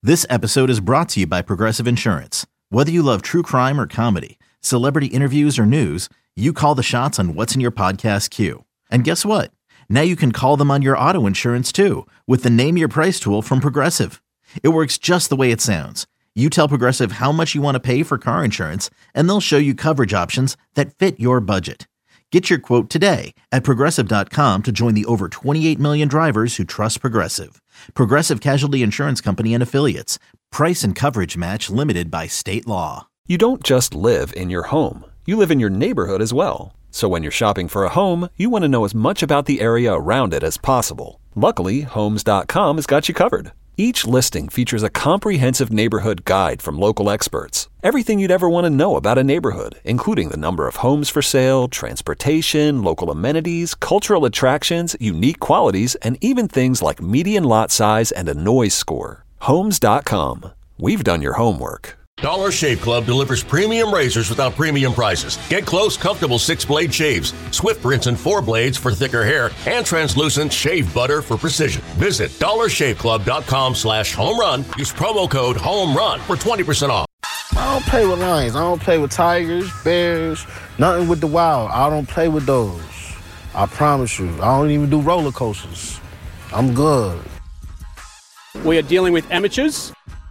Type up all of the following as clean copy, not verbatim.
This episode is brought to you by Progressive Insurance. Whether you love true crime or comedy, celebrity interviews or news, you call the shots on what's in your podcast queue. And guess what? Now you can call them on your auto insurance too with the Name Your Price tool from Progressive. It works just the way it sounds. You tell Progressive how much you want to pay for car insurance, and they'll show you coverage options that fit your budget. Get your quote today at Progressive.com to join the over 28 million drivers who trust Progressive. Progressive Casualty Insurance Company and Affiliates. Price and coverage match limited by state law. You don't just live in your home. You live in your neighborhood as well. So when you're shopping for a home, you want to know as much about the area around it as possible. Luckily, Homes.com has got you covered. Each listing features a comprehensive neighborhood guide from local experts. Everything you'd ever want to know about a neighborhood, including the number of homes for sale, transportation, local amenities, cultural attractions, unique qualities, and even things like median lot size and a noise score. Homes.com. We've done your homework. Dollar Shave Club delivers premium razors without premium prices. Get close, comfortable 6-blade shaves, swift rinse and 4 blades for thicker hair, and translucent shave butter for precision. Visit dollarshaveclub.com/home run. Use promo code HOMERUN for 20% off. I don't play with lions. I don't play with tigers, bears, nothing with the wild. I don't play with those. I promise you. I don't even do roller coasters. I'm good. We are dealing with amateurs.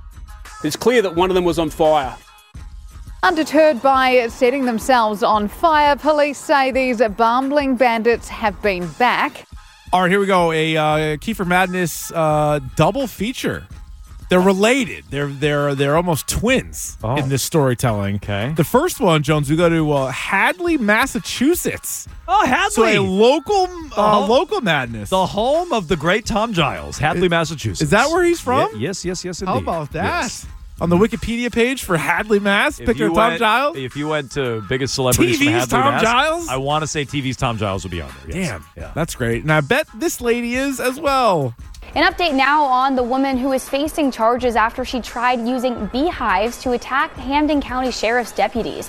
It's clear that one of them was on fire. Undeterred by setting themselves on fire, police say these bumbling bandits have been back. All right, here we go. A Kiefer Madness double feature. They're related. They're almost twins in this storytelling. Okay. The first one, Jones, we go to Hadley, Massachusetts. Oh, Hadley. So a local Madness. The home of the great Tom Giles, Hadley, Massachusetts. Is that where he's from? Yes, indeed. How about that? Yes. On the Wikipedia page for Hadley, Mass, picture of Tom Giles? If you went to biggest celebrities from TV's Hadley, Tom Mass, Giles? I want to say TV's Tom Giles will be on there. Yes. Damn. Yeah. That's great. And I bet this lady is as well. An update now on the woman who is facing charges after she tried using beehives to attack Hampden County Sheriff's deputies.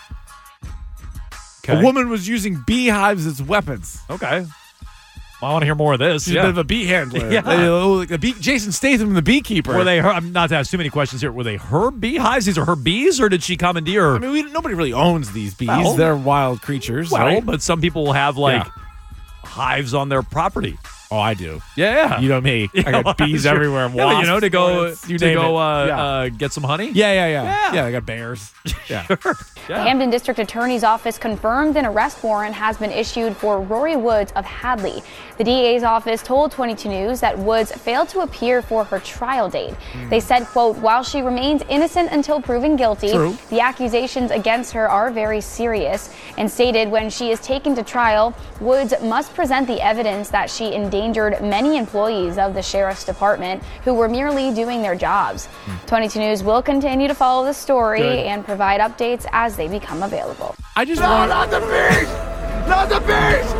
Okay. A woman was using beehives as weapons. Okay. Well, I want to hear more of this. She's a bit of a bee handler. Yeah. Jason Statham, the beekeeper. Were they her? I'm not to ask too many questions here. Were they her beehives? These are her bees, or did she commandeer? I mean, nobody really owns these bees. Well, they're wild creatures. Well, right? but some people will have hives on their property. Oh, I do. Yeah. You know me. I got bees everywhere. Yeah, wasps, to go hornets, get some honey? Yeah, I got bears. Yeah. Sure. The Hampden District Attorney's Office confirmed an arrest warrant has been issued for Rory Woods of Hadley. The DA's office told 22 News that Woods failed to appear for her trial date. They said, quote, while she remains innocent until proven guilty, the accusations against her are very serious, and stated when she is taken to trial, Woods must present the evidence that she endangered many employees of the Sheriff's Department who were merely doing their jobs. 22 News will continue to follow the story and provide updates as they become available. I just want not the bees! Not the bees!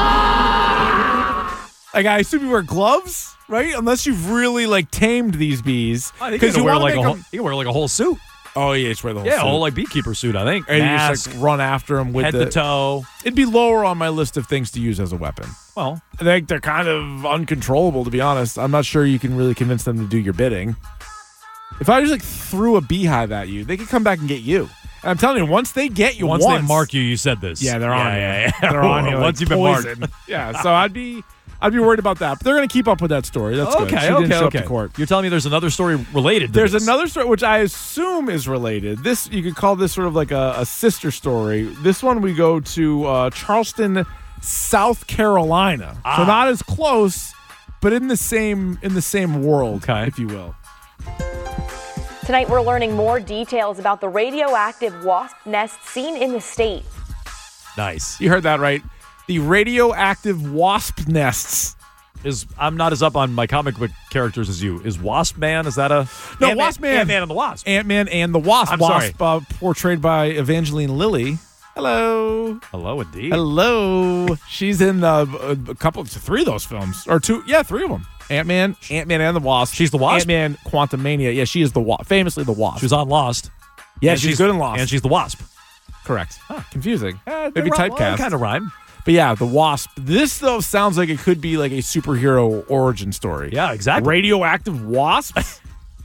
Like, I assume you wear gloves, right? Unless you've really tamed these bees. Because you wear you can wear like a whole suit. Oh yeah, just wear the whole suit. Yeah, a whole beekeeper suit, I think. And Mask, you just run after them with head to toe. It'd be lower on my list of things to use as a weapon. Well, I think they're kind of uncontrollable, to be honest. I'm not sure you can really convince them to do your bidding. If I just threw a beehive at you, they could come back and get you. And I'm telling you, once they get you, once they mark you, you said this. Yeah, they're on you. Yeah. They're on you. Once you've been poison. marked. Yeah, so I'd be worried about that. But they're going to keep up with that story. That's good. She didn't show up to court. You're telling me there's another story related to There's this. another story, which I assume is related. This, you could call this sort of like a sister story. This one we go to Charleston, South Carolina. So not as close, but in the same world, if you will. Tonight, we're learning more details about the radioactive wasp nest seen in the state. Nice. You heard that right. The radioactive wasp nests. I'm not as up on my comic book characters as you. Is Wasp Man? Is that a no? Wasp Man. Ant-Man and the Wasp. Ant-Man and the Wasp. I'm Wasp, sorry. Portrayed by Evangeline Lilly. Hello. Hello, indeed. Hello. She's in three of those films, or two. Yeah, three of them. Ant-Man and the Wasp. She's the Wasp? Ant-Man, Quantumania. Yeah, she is the Wasp. Famously the Wasp. She was on Lost. Yeah, And she's good in Lost. And she's the Wasp. Correct. Confusing. Maybe typecast. Kind of rhyme. But yeah, the Wasp. This, though, sounds like it could be like a superhero origin story. Yeah, exactly. Radioactive wasps?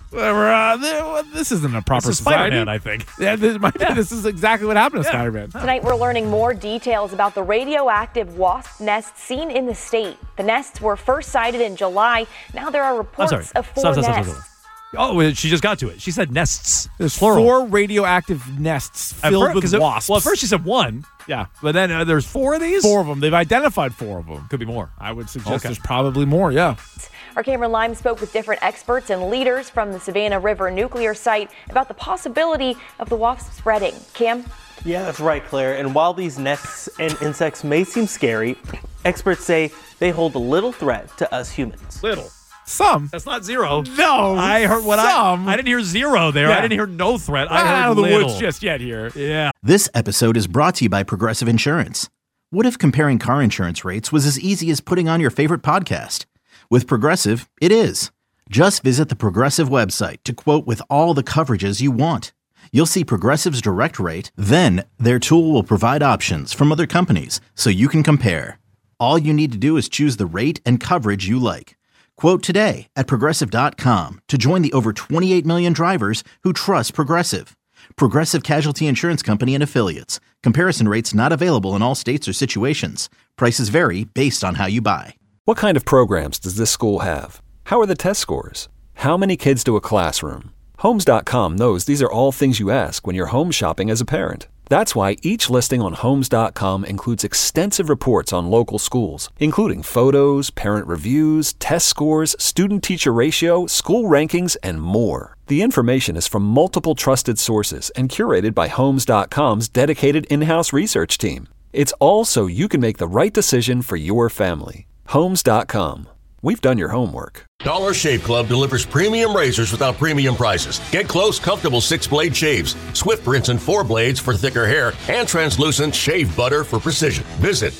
This isn't a proper This is society. Spider-Man, I think. Yeah, this is exactly what happened to Spider-Man. Tonight, we're learning more details about the radioactive wasp nests seen in the state. The nests were first sighted in July. Now there are reports of four nests. Oh, she just got to it. She said nests. There's plural. 4 radioactive nests filled with wasps. Well, at first she said 1. Yeah. But then there's 4 of these? 4 of them. They've identified 4 of them. Could be more. I would suggest there's probably more, yeah. Our Cameron Lime spoke with different experts and leaders from the Savannah River nuclear site about the possibility of the wasp spreading. Cam? Yeah, that's right, Claire. And while these nests and insects may seem scary, experts say they hold a little threat to us humans. Little. Some. That's not 0. No. I heard what some. I didn't hear 0 there. Yeah. I didn't hear no threat. Not I heard out of the little. woods just yet here. Yeah. This episode is brought to you by Progressive Insurance. What if comparing car insurance rates was as easy as putting on your favorite podcast? With Progressive, it is. Just visit the Progressive website to quote with all the coverages you want. You'll see Progressive's direct rate, then their tool will provide options from other companies so you can compare. All you need to do is choose the rate and coverage you like. Quote today at Progressive.com to join the over 28 million drivers who trust Progressive. Progressive Casualty Insurance Company and Affiliates. Comparison rates not available in all states or situations. Prices vary based on how you buy. What kind of programs does this school have? How are the test scores? How many kids do a classroom? Homes.com knows these are all things you ask when you're home shopping as a parent. That's why each listing on Homes.com includes extensive reports on local schools, including photos, parent reviews, test scores, student-teacher ratio, school rankings, and more. The information is from multiple trusted sources and curated by Homes.com's dedicated in-house research team. It's all so you can make the right decision for your family. Homes.com. We've done your homework. Dollar Shave Club delivers premium razors without premium prices. Get close, comfortable 6-blade shaves, Swift rinse and 4 blades for thicker hair, and translucent shave butter for precision. Visit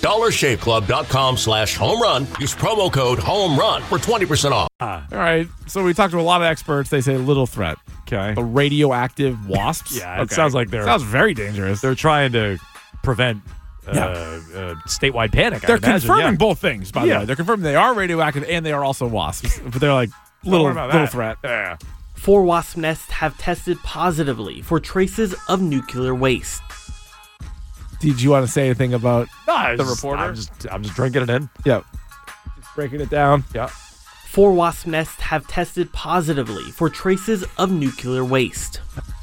dollarshaveclub.com/home run. Use promo code HOMERUN for 20% off. All right. So we talked to a lot of experts. They say little threat. Okay. The radioactive wasps. Yeah, it sounds like sounds very dangerous. They're trying to prevent statewide panic. They're confirming both things, by the Yeah. way. They're confirming they are radioactive and they are also wasps. But they're like little threat. Yeah. 4 wasp nests have tested positively for traces of nuclear waste. Did you want to say anything about No, the reporter? I'm just drinking it in. Yeah. Just breaking it down. Yeah. 4 wasp nests have tested positively for traces of nuclear waste.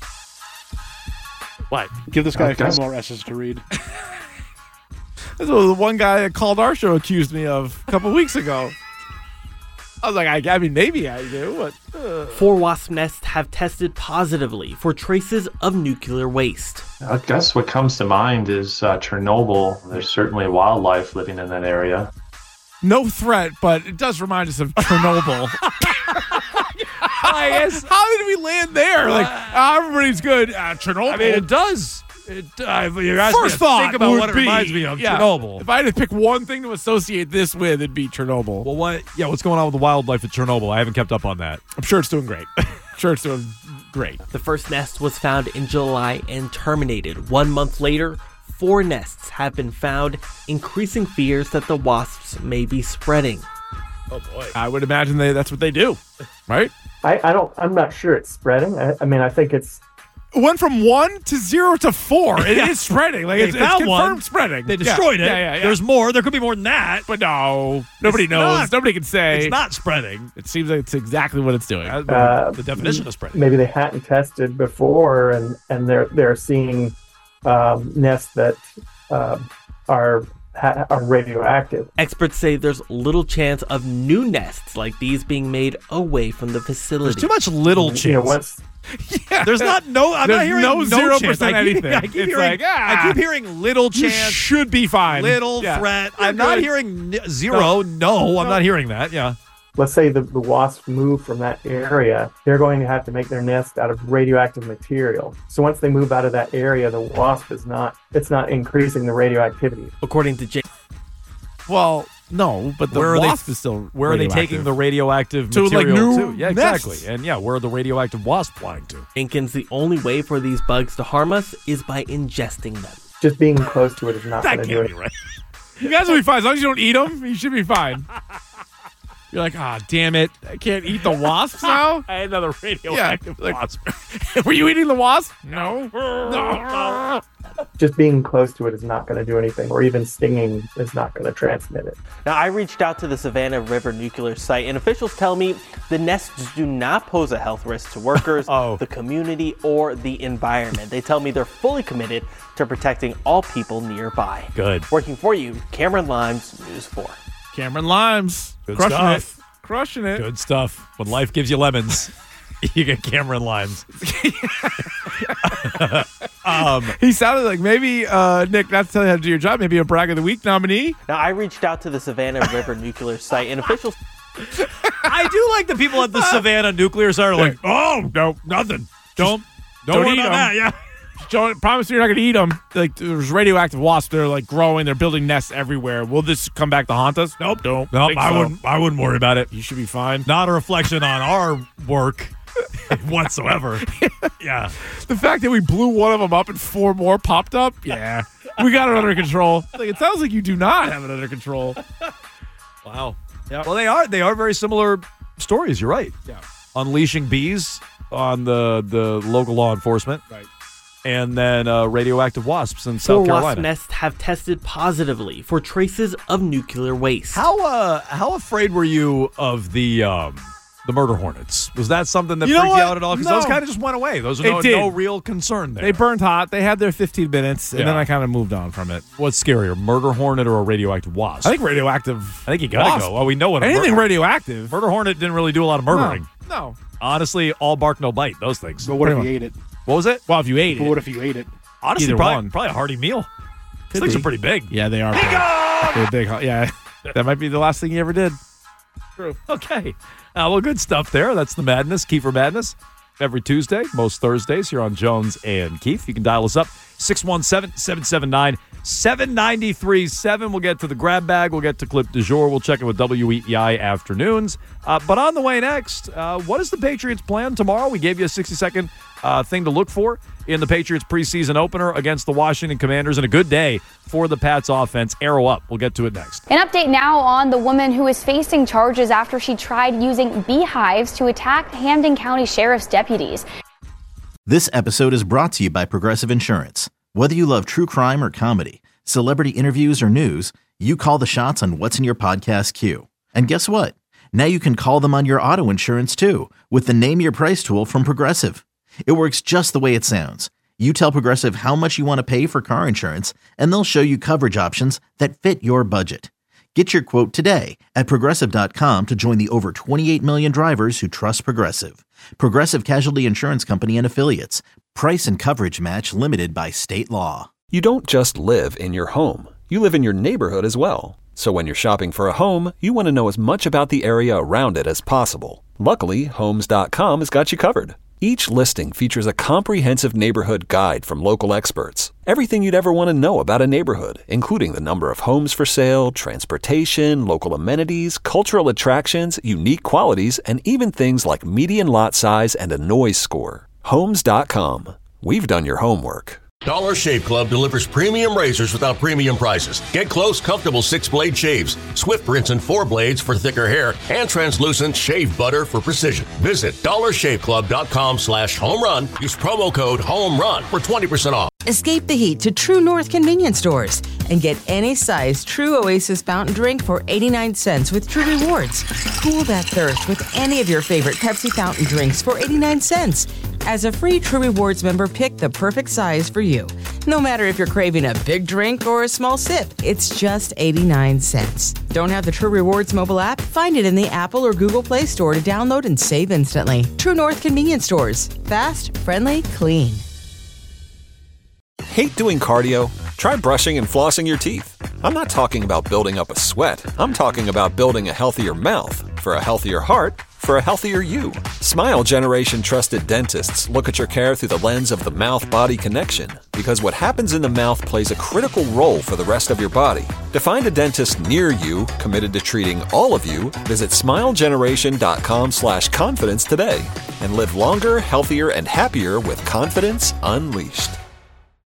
What? Give this guy a couple more S's to read. That's what the one guy that called our show accused me of a couple weeks ago. I was like, I mean, maybe I do. But, 4 wasp nests have tested positively for traces of nuclear waste. I guess what comes to mind is Chernobyl. There's certainly wildlife living in that area. No threat, but it does remind us of Chernobyl. How did we land there? Like, everybody's good. Chernobyl. I mean, it does. You're asking First me to thought think about would what it be, reminds me of. Chernobyl. If I had to pick one thing to associate this with, it'd be Chernobyl. Well, what's going on with the wildlife at Chernobyl? I haven't kept up on that. I'm sure it's doing great. Great. The first nest was found in July and terminated. 1 month later, 4 nests have been found, increasing fears that the wasps may be spreading. Oh boy. I would imagine that's what they do, right? I'm not sure it's spreading. I mean, I think it's. It went from 1 to 0 to 4. It is spreading. Like it's confirmed one. spreading. They destroyed it. Yeah. There's more. There could be more than that. But no, nobody knows. Nobody can say. It's not spreading. It seems like it's exactly what it's doing. The definition of spreading. Maybe they hadn't tested before, and they're seeing nests that are radioactive. Experts say there's little chance of new nests like these being made away from the facility. There's too much little chance. You know, once. Yeah. There's not no. I'm not hearing no 0% chance. anything. I keep It's hearing. like, I keep hearing little You chance. should be fine. Little threat. I'm not hearing 0. No, I'm not hearing that. Yeah. Let's say the wasps move from that area, they're going to have to make their nest out of radioactive material. So once they move out of that area, the wasp it's not increasing the radioactivity. According to Jay. Well, no, but the wasp is still Where are they taking the radioactive to material new to? Yeah, nests. exactly. And where are the radioactive wasps flying to? Jenkins, the only way for these bugs to harm us is by ingesting them. Just being close to it is not going to do it. Right. You guys will be fine. As long as you don't eat them, you should be fine. You're like, damn it. I can't eat the wasps now? I had another radioactive wasp. Were you eating the wasp? No. Just being close to it is not going to do anything, or even stinging is not going to transmit it. Now, I reached out to the Savannah River nuclear site, and officials tell me the nests do not pose a health risk to workers, the community, or the environment. They tell me they're fully committed to protecting all people nearby. Good. Working for you, Cameron Limes, News 4. Cameron Limes. Good Crushing stuff. it. Crushing it. Good stuff. When life gives you lemons, you get Cameron Limes. He sounded like maybe, Nick, not to tell you how to do your job, maybe a Brag of the Week nominee. Now, I reached out to the Savannah River nuclear site, and officials... I do like the people at the Savannah nuclear site are like, no, nothing. Don't worry eat about them. that. Yeah. Don't promise you're not going to eat them. Like, there's radioactive wasps. They're like growing. They're building nests everywhere. Will this come back to haunt us? Nope. Don't. Nope. I wouldn't worry about it. You should be fine. Not a reflection on our work whatsoever. Yeah. The fact that we blew one of them up and 4 more popped up. Yeah. We got it under control. Like, it sounds like you do not have it under control. Wow. Yeah. Well, they are very similar stories. You're right. Yeah. Unleashing bees on the local law enforcement. Right. And then radioactive wasps in South Carolina. 4 wasp nests have tested positively for traces of nuclear waste. How afraid were you of the murder hornets? Was that something that freaked you out at all? Because those kind of just went away. Those are no real concern there. They burned hot. They had their 15 minutes, and then I kind of moved on from it. What's scarier, murder hornet or a radioactive wasp? I think radioactive. I think you gotta go. Well, we know what anything radioactive. Murder hornet didn't really do a lot of murdering. No. Honestly, all bark, no bite. Those things. But what if you ate it? What was it? Well, if you ate it. What if you ate it? Honestly, probably a hearty meal. These things are pretty big. Yeah, they are. They're big. Yeah, that might be the last thing you ever did. True. Okay. Well, good stuff there. That's the Madness, Kiefer Madness. Every Tuesday, most Thursdays, here on Jones and Keefe. You can dial us up, 617-779-7937. We'll get to the grab bag. We'll get to Clip du Jour. We'll check in with WEEI Afternoons. But on the way next, what is the Patriots' plan tomorrow? We gave you a 60-second thing to look for in the Patriots preseason opener against the Washington Commanders, and a good day for the Pats offense. Arrow up. We'll get to it next. An update now on the woman who is facing charges after she tried using beehives to attack Hampden County Sheriff's deputies. This episode is brought to you by Progressive Insurance. Whether you love true crime or comedy, celebrity interviews or news, you call the shots on what's in your podcast queue. And guess what? Now you can call them on your auto insurance too with the Name Your Price tool from Progressive. It works just the way it sounds. You tell Progressive how much you want to pay for car insurance, and they'll show you coverage options that fit your budget. Get your quote today at Progressive.com to join the over 28 million drivers who trust Progressive. Progressive Casualty Insurance Company and Affiliates. Price and coverage match limited by state law. You don't just live in your home. You live in your neighborhood as well. So when you're shopping for a home, you want to know as much about the area around it as possible. Luckily, Homes.com has got you covered. Each listing features a comprehensive neighborhood guide from local experts. Everything you'd ever want to know about a neighborhood, including the number of homes for sale, transportation, local amenities, cultural attractions, unique qualities, and even things like median lot size and a noise score. Homes.com. We've done your homework. Dollar Shave Club delivers premium razors without premium prices. Get close, comfortable 6-blade shaves, Swift rinse and 4 blades for thicker hair, and translucent shave butter for precision. Visit dollarshaveclub.com/homerun. Use promo code HOMERUN for 20% off. Escape the heat to True North convenience stores and get any size True Oasis fountain drink for 89 cents with True Rewards. Cool that thirst with any of your favorite Pepsi fountain drinks for 89 cents. As a free True Rewards member, pick the perfect size for you. No matter if you're craving a big drink or a small sip, it's just 89 cents. Don't have the True Rewards mobile app? Find it in the Apple or Google Play Store to download and save instantly. True North convenience stores. Fast, friendly, clean. Hate doing cardio? Try brushing and flossing your teeth. I'm not talking about building up a sweat. I'm talking about building a healthier mouth for a healthier heart for a healthier you. Smile Generation trusted dentists look at your care through the lens of the mouth-body connection, because what happens in the mouth plays a critical role for the rest of your body. To find a dentist near you committed to treating all of you, visit smilegeneration.com/confidence today and live longer, healthier, and happier with confidence unleashed.